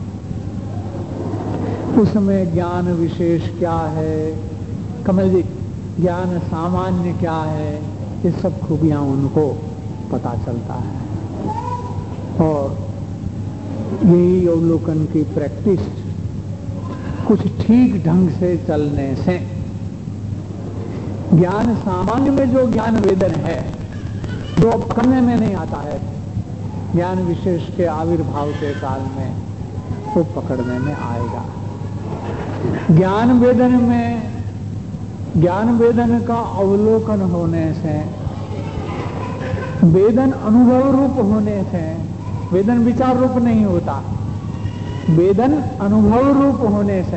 उसमें ज्ञान विशेष क्या है, कमल जी ज्ञान सामान्य क्या है, ये सब खूबियां उनको पता चलता है। और यही अवलोकन की प्रैक्टिस कुछ ठीक ढंग से चलने से, ज्ञान सामान्य में जो ज्ञान वेदन है, जो पकड़ने में नहीं आता है, ज्ञान विशेष के आविर्भाव के काल में वो पकड़ने में आएगा। ज्ञान वेदन में, ज्ञान वेदन का अवलोकन होने से, वेदन अनुभव रूप होने से, वेदन विचार रूप नहीं होता, वेदन अनुभव रूप होने से,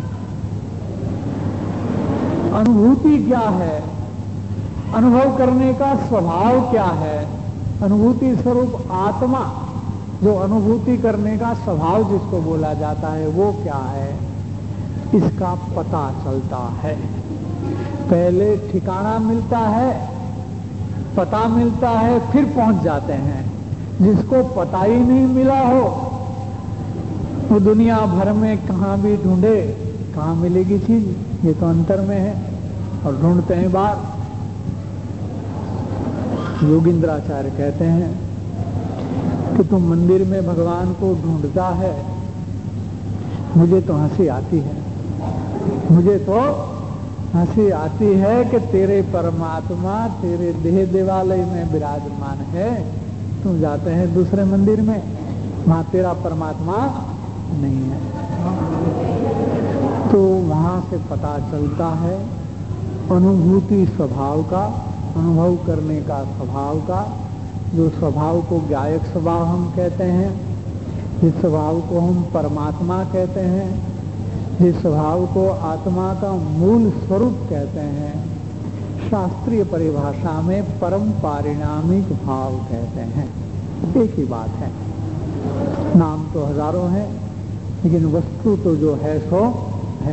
अनुभूति क्या है, अनुभव करने का स्वभाव क्या है, अनुभूति स्वरूप आत्मा, जो अनुभूति करने का स्वभाव जिसको बोला जाता है वो क्या है, इसका पता चलता है। पहले ठिकाना मिलता है, पता मिलता है, फिर पहुंच जाते हैं। जिसको पता ही नहीं मिला हो वो दुनिया भर में कहां भी ढूंढे, कहां मिलेगी चीज, ये तो अंतर में है। और ढूंढते हैं बाहर। योगींद्राचार्य कहते हैं कि तुम मंदिर में भगवान को ढूंढता है, मुझे तो हंसी आती है, मुझे तो हंसी आती है कि तेरे परमात्मा तेरे देह देवालय में विराजमान है, तुम जाते हैं दूसरे मंदिर में, वहां तेरा परमात्मा नहीं है। तो वहां से पता चलता है अनुभूति स्वभाव का, अनुभव करने का स्वभाव का, जो स्वभाव को ज्ञायक स्वभाव हम कहते हैं, जिस स्वभाव को हम परमात्मा कहते हैं, जिस स्वभाव को आत्मा का मूल स्वरूप कहते हैं, शास्त्रीय परिभाषा में परम पारिणामिक भाव कहते हैं। एक ही बात है, नाम तो हजारों हैं लेकिन वस्तु तो जो है सो है।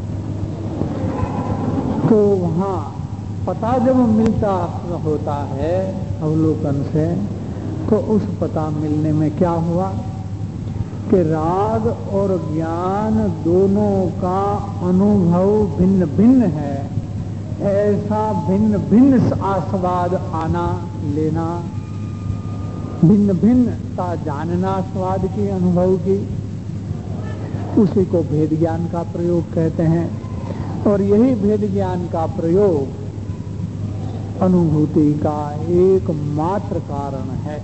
तो वहाँ पता जब मिलता होता है अवलोकन से, तो उस पता मिलने में क्या हुआ कि राग और ज्ञान दोनों का अनुभव भिन्न भिन्न है। ऐसा भिन्न भिन्न आस्वाद आना लेना, भिन्न भिन्नता जानना स्वाद की, अनुभव की, उसी को भेद ज्ञान का प्रयोग कहते हैं। और यही भेद ज्ञान का प्रयोग अनुभूति का एकमात्र कारण है।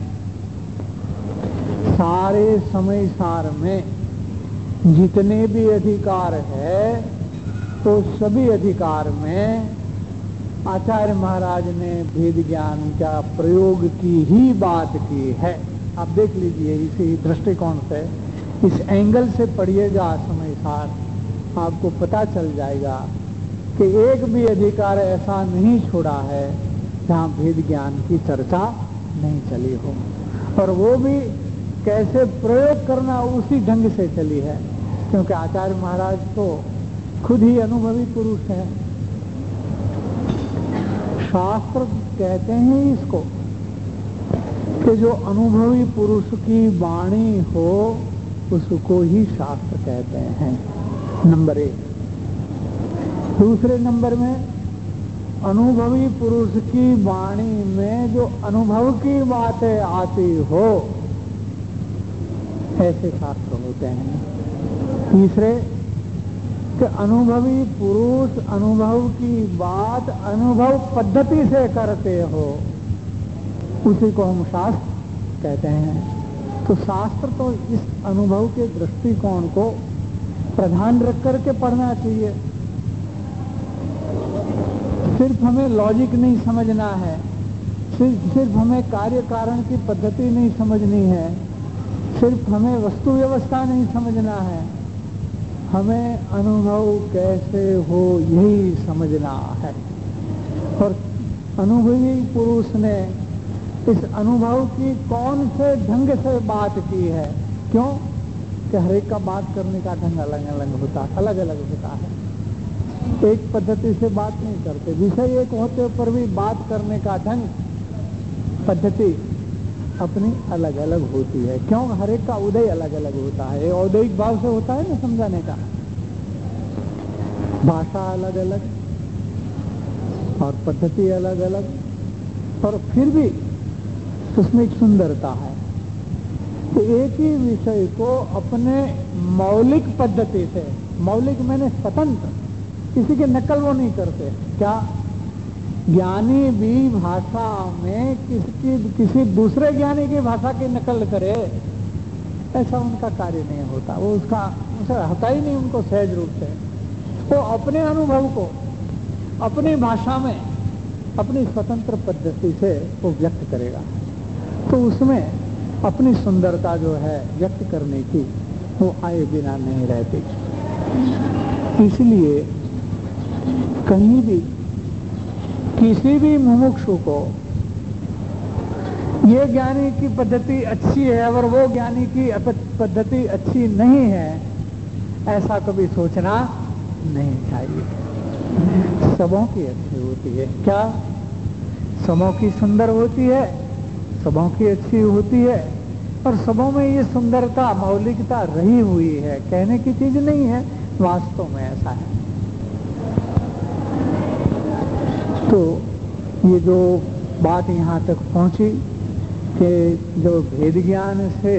सारे समय सार में जितने भी अधिकार है, तो सभी अधिकार में आचार्य महाराज ने भेद ज्ञान का प्रयोग की ही बात की है। आप देख लीजिए, इसी दृष्टिकोण से, इस एंगल से पढ़िएगा समय सार, आपको पता चल जाएगा कि एक भी अधिकार ऐसा नहीं छोड़ा है जहाँ भेद ज्ञान की चर्चा नहीं चली हो, और वो भी कैसे प्रयोग करना उसी ढंग से चली है, क्योंकि आचार्य महाराज तो खुद ही अनुभवी पुरुष है। शास्त्र कहते हैं इसको कि जो अनुभवी पुरुष की वाणी हो उसको ही शास्त्र कहते हैं, नंबर 1। दूसरे नंबर में, अनुभवी पुरुष की वाणी में जो अनुभव की बातें आती हो, ऐसे शास्त्र होते हैं। तीसरे, कि अनुभवी पुरुष अनुभव की बात अनुभव पद्धति से करते हो, उसी को हम शास्त्र कहते हैं। तो शास्त्र तो इस अनुभव के दृष्टिकोण को प्रधान रख करके पढ़ना चाहिए। सिर्फ हमें लॉजिक नहीं समझना है, सिर्फ हमें कार्य कारण की पद्धति नहीं समझनी है, सिर्फ हमें वस्तु व्यवस्था नहीं समझना है, हमें अनुभव कैसे हो यही समझना है। और अनुभवी पुरुष ने इस अनुभव की कौन से ढंग से बात की है, क्यों कि हर एक का बात करने का ढंग अलग अलग होता है, अलग अलग होता है। एक पद्धति से बात नहीं करते, विषय एक होते पर भी बात करने का ढंग, पद्धति अपनी अलग अलग होती है। क्यों? हर एक का उदय अलग अलग होता है, औदयिक भाव से होता है ना समझाने का। भाषा अलग अलग और पद्धति अलग अलग, और फिर भी उसमें एक सुंदरता है कि एक ही विषय को अपने मौलिक पद्धति से, मौलिक मैंने स्वतंत्र, किसी के नकल वो नहीं करते। क्या? ज्ञानी भी भाषा में किसी दूसरे ज्ञानी की भाषा की नकल करे, ऐसा उनका कार्य नहीं होता। वो उसे होता ही नहीं उनको सहज रूप से। वो अपने अनुभव को अपनी भाषा में अपनी स्वतंत्र पद्धति से वो व्यक्त करेगा, तो उसमें अपनी सुंदरता जो है व्यक्त करने की वो आए बिना नहीं रहती। इसलिए कहीं भी किसी भी मुमुक्षु को ये ज्ञानी की पद्धति अच्छी है और वो ज्ञानी की पद्धति अच्छी नहीं है, ऐसा कभी सोचना नहीं चाहिए। सबों की अच्छी होती है। क्या? सबों की सुंदर होती है, सबों की अच्छी होती है, और सबों में ये सुंदरता मौलिकता रही हुई है, कहने की चीज नहीं है, वास्तव में ऐसा है। तो ये जो बात यहाँ तक पहुंची कि जो भेद ज्ञान से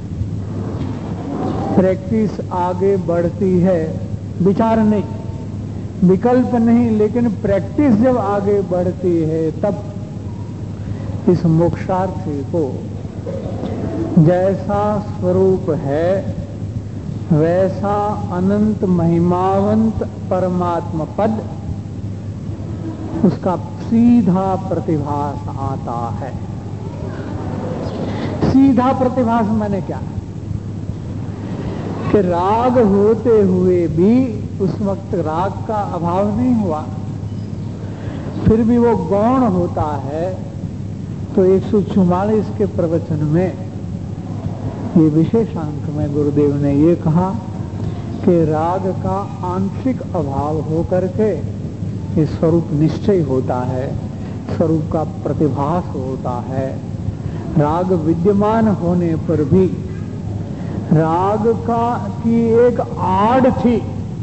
प्रैक्टिस आगे बढ़ती है, विचार नहीं, विकल्प नहीं, लेकिन प्रैक्टिस जब आगे बढ़ती है, तब इस मोक्षार्थी को जैसा स्वरूप है वैसा अनंत महिमावंत परमात्मा पद उसका सीधा प्रतिभास आता है। सीधा प्रतिभास माने क्या? कि राग होते हुए भी उस वक्त राग का अभाव नहीं हुआ, फिर भी वो गौण होता है। तो 144 के प्रवचन में ये विशेषांक में गुरुदेव ने ये कहा कि राग का आंशिक अभाव होकर के ये स्वरूप निश्चय होता है, स्वरूप का प्रतिभास होता है। राग विद्यमान होने पर भी राग की एक आड़ थी,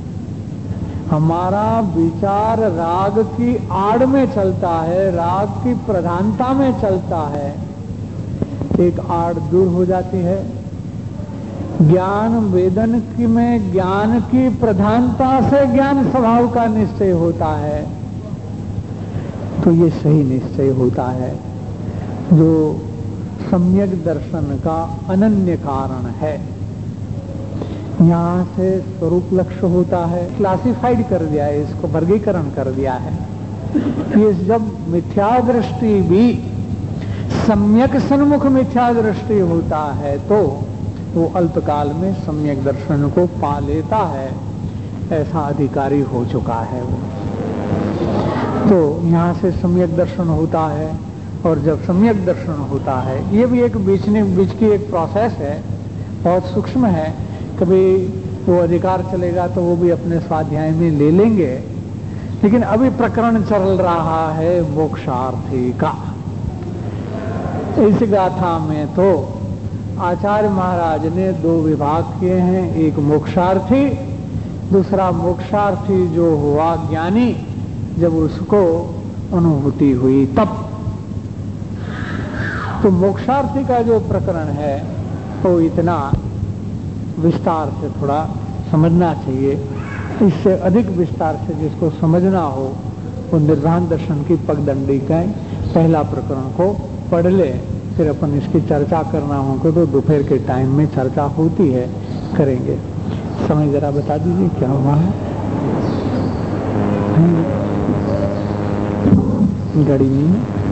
हमारा विचार राग की आड़ में चलता है, राग की प्रधानता में चलता है। एक आड़ दूर हो जाती है। ज्ञान वेदन की में ज्ञान की प्रधानता से ज्ञान स्वभाव का निश्चय होता है, तो ये सही निश्चय होता है जो सम्यक दर्शन का अनन्य कारण है। यहाँ से स्वरूप लक्ष्य होता है, क्लासिफाइड कर दिया है, इसको वर्गीकरण कर दिया है। ये जब मिथ्या दृष्टि भी सम्यक सन्मुख मिथ्या दृष्टि होता है तो वो अल्पकाल में सम्यक दर्शन को पा लेता है, ऐसा अधिकारी हो चुका है वो। तो यहाँ से सम्यक दर्शन होता है, और जब सम्यक दर्शन होता है, ये भी एक बीच की एक प्रोसेस है, बहुत सूक्ष्म है। कभी वो अधिकार चलेगा तो वो भी अपने स्वाध्याय में ले लेंगे, लेकिन अभी प्रकरण चल रहा है मोक्षार्थी का। इस गाथा में तो आचार्य महाराज ने दो विभाग किए हैं, एक मोक्षार्थी, दूसरा मोक्षार्थी जो हुआ ज्ञानी, जब उसको अनुभूति हुई तब। तो मोक्षार्थी का जो प्रकरण है वो इतना विस्तार से थोड़ा समझना चाहिए। इससे अधिक विस्तार से जिसको समझना हो वो निर्वाण दर्शन की पगडंडी का पहला प्रकरण को पढ़ ले, फिर अपन इसकी चर्चा करना होगा तो दोपहर के टाइम में चर्चा होती है, करेंगे। समय जरा बता दीजिए क्या हुआ है गाड़ी में।